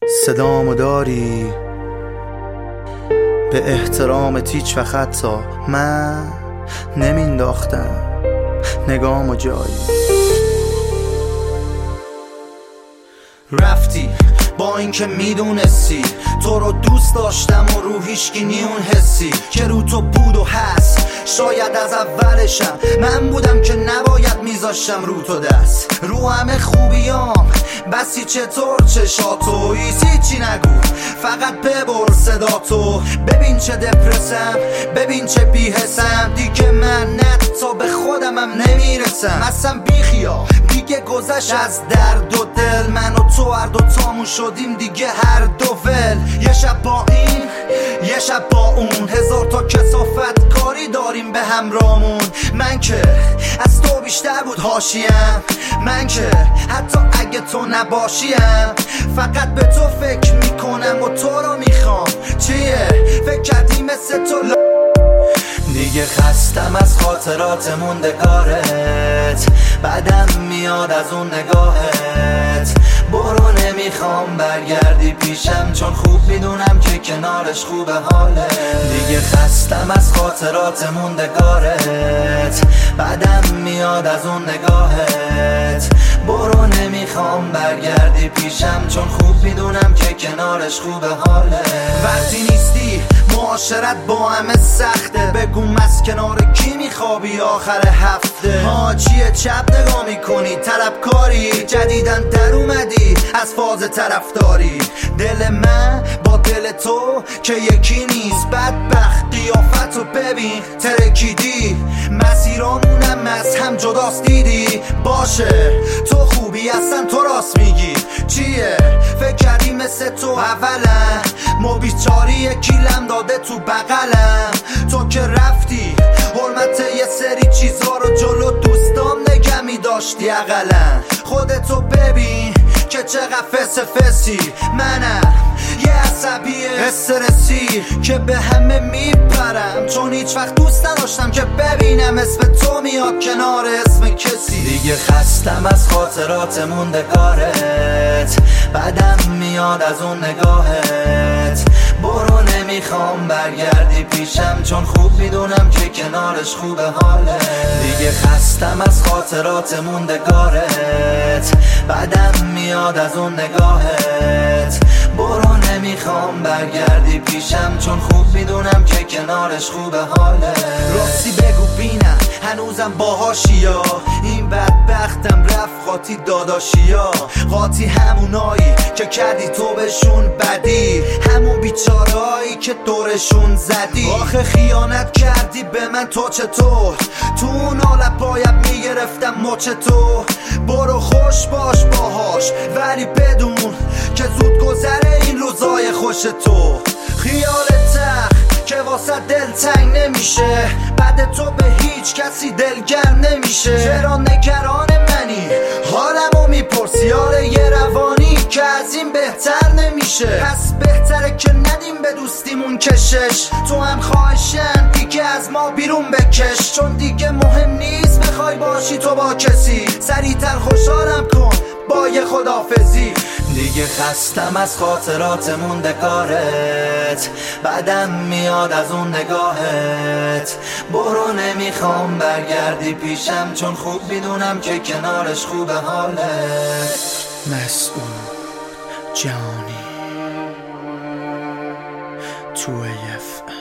صدامو داری به احترامت هیچ وقت تا من نمینداختم نگامو جایی. رفتی با اینکه میدونستی تو رو دوست داشتم و رو هیچکی نیون حسی که رو تو بود و هست. شاید از اولشم من بودم که نباید میذاشتم رو تو دست رو همه خوبیام بسی چطور چشاتو هیچی نگو فقط ببر صداتو. ببین چه دپرسم ببین چه بیحسم دیگه من تا به خودمم نمیرسم. اصلا بیخیا دیگه گذشت از درد و دل من و تو هر دوتامون شدیم دیگه هر دو ول. یه شب با این یه شب با اون هزار تا کثافت کاری داریم به همرامون. من که از تو بیشتر بود حاشیم من که حتی اگه تو نباشیم فقط به تو فکر میکنم و تو رو میخوام. چیه فکر کردی مثل تو دیگه خستم از خاطرات موندگارت بعدم میاد از اون نگاهت. برو نمیخوام برگردی پیشم چون خوب میدونم که کنارش خوبه حاله. دیگه خستم از خاطرات موندگارت بعدم میاد از اون نگاهت. برو نمیخوام برگردی پیشم چون خوب میدونم که کنارش خوبه حاله. وقتی نیستی معاشرت با همه سخته بگو از کنار کی میخوابی آخر هفته. ها چیه چپ نگاه میکنی طلبکاری جدیدن در اومدی از فاز طرفداری. دل من با دل تو که یکی نیست بدبخت قیافتو ببین ترکیدی مسیرامونم از هم جداست دیدی. باشه تو خوبی اصلا تو راست میگی. چیه فکر کردی مثل تو اولا ما بیچاری یکیلم داده تو بغلم. تو که رفتی حرمت یه سری چیزا رو جلو دوستام نگه میداشتی اقلا. خودتو ببین که چقدر فسی منم یه عصبی استرسی که به همه میپرم چون هیچ وقت دوست نداشتم که ببینم اسم تو میاد کنار اسم کسی. دیگه خستم از خاطرات موندگارت بعدم میاد از اون نگاهت. برو نمیخوام برگردی پیشم چون خوب میدونم که کنارش خوبه حاله. دیگه خستم از خاطرات موندگارت بعدم میاد از اون نگاهت. برو نمیخوام برگردی پیشم چون خوب میدونم که کنارش خوبه حاله. راستی بگو بینم هنوزم باهاشیا این بدبختم رفت قاطی داداشیا. قاطی همونایی که کردی تو بهشون بدی همون بیچارهایی که دورشون زدی. آخه خیانت کردی به من تو چطور تو اون حالت باید میگرفتم مچ تو. برو خوش باش باهاش ولی بدون که زود گذره این روزای خوش تو. خیال تخت که واسه دل تنگ نمیشه بعد تو به هیچ کسی دلگرم نمیشه. چرا نگران منی حالمو میپرسی حال یه روانی که از این بهتر نمیشه. پس بهتره که ندیم به دوستیمون کشش. تو هم خواهشن دیگه از ما بیرون بکش چون دیگه مهم نیست بخوای باشی تو با کسی. سریعتر خوشحالم کن با یه خدافزی. دیگه خستم از خاطرات موندگارت بعدم میاد از اون نگاهت. برو نمیخوام برگردی پیشم چون خوب میدونم که کنارش خوبه حالت. مسعود جانی 2AF